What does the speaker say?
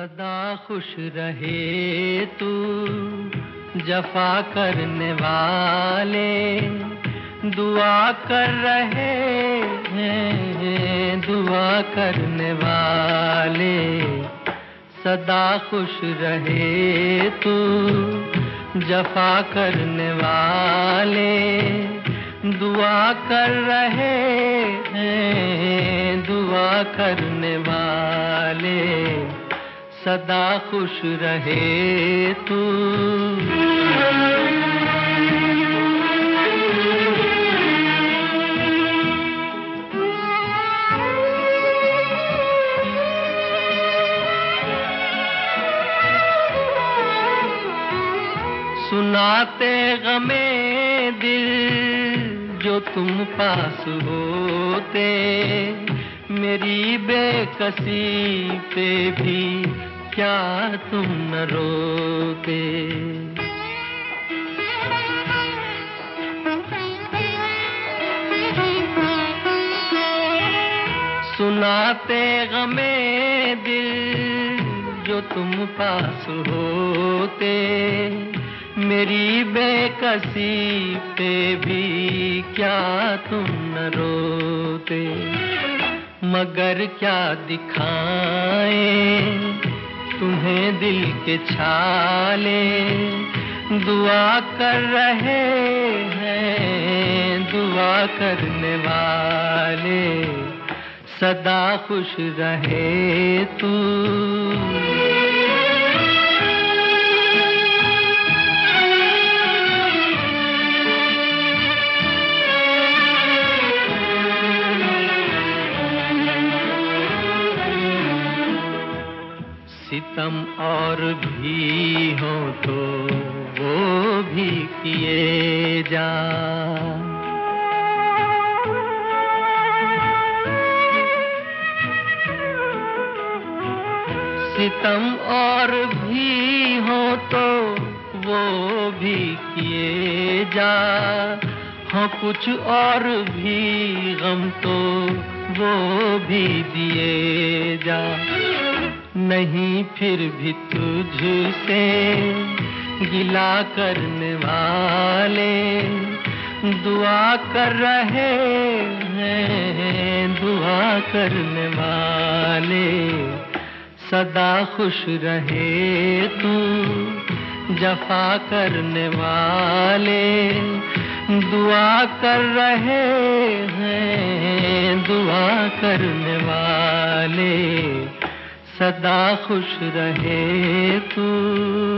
सदा खुश रहे तू जफा करने वाले दुआ कर रहे हैं, दुआ करने वाले। सदा खुश रहे तू जफा करने वाले दुआ कर रहे हैं, दुआ करने वाले। सदा खुश रहे तू। सुनाते गमे दिल जो तुम पास होते, मेरी बेकसी पे भी क्या तुम न रोते। सुनाते गमे दिल जो तुम पास होते, मेरी बेकसी पे भी क्या तुम न रोते। मगर क्या दिखाएं तुम्हें दिल के छाले, दुआ कर रहे हैं, दुआ करने वाले। सदा खुश रहे तू। सितम और भी हो तो वो भी किए जा, सितम और भी हो तो वो भी किए जा। हाँ कुछ और भी गम तो वो भी दिए जा। नहीं फिर भी तुझसे गिला करने वाले दुआ कर रहे हैं, दुआ करने वाले। सदा खुश रहे तू जफा करने वाले दुआ कर रहे हैं, दुआ करने वाले। सदा खुश रहे तू।